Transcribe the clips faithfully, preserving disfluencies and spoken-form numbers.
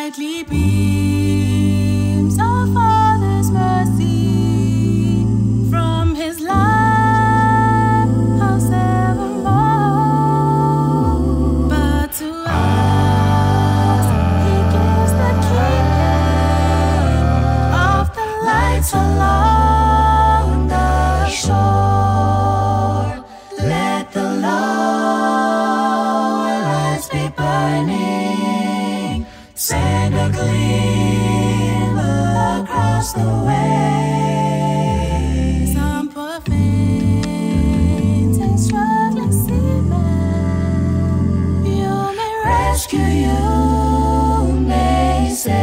brightly beams our Father's mercy from His lighthouse evermore. But to us He gives the keeping of the lights along the shore. Let the lower lights be burning, send a gleam across the way. Some poor fainting, struggling seaman, you may rescue, you may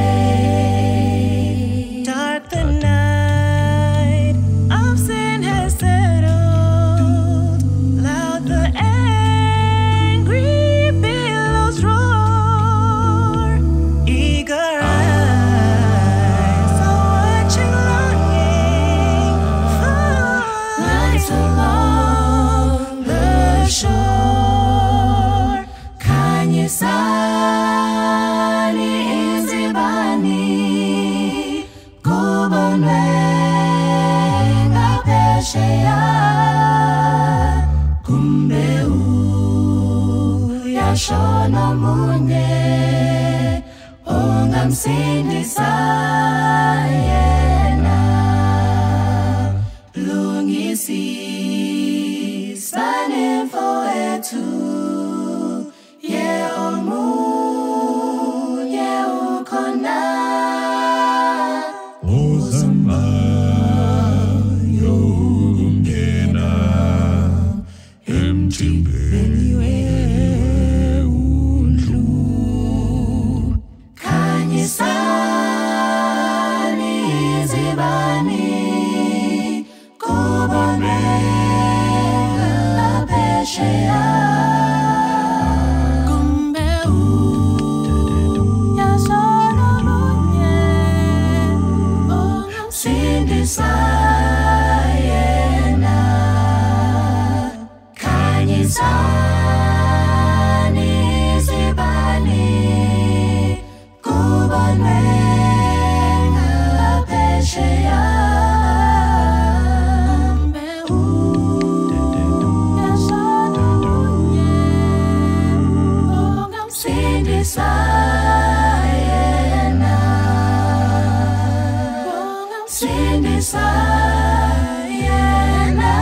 save. Dark the night of sin has settled, loud the angry billows roar. Eager eyes are watching, longing for lights along the shore. Kanyisani izibani kubonwe ngaphesheya, kumbe uyashona omunye ongamsindisa yena. Lungisisa nemfowethu, ye omunye ukhona. Ozamayo ungena emthimbeni weundlu. Khanyisani izibani kubonwe ngaphesheya, kumbe uyashona omunye ongamsindisa yena. Khanyisani izibani kubonwe ngaphesheya, kumbe uyashona omunye ongamsindisa yena. Ongamsindisa yena.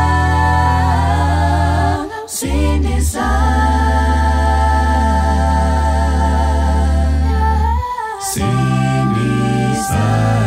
Ongamsindisa. Sindisa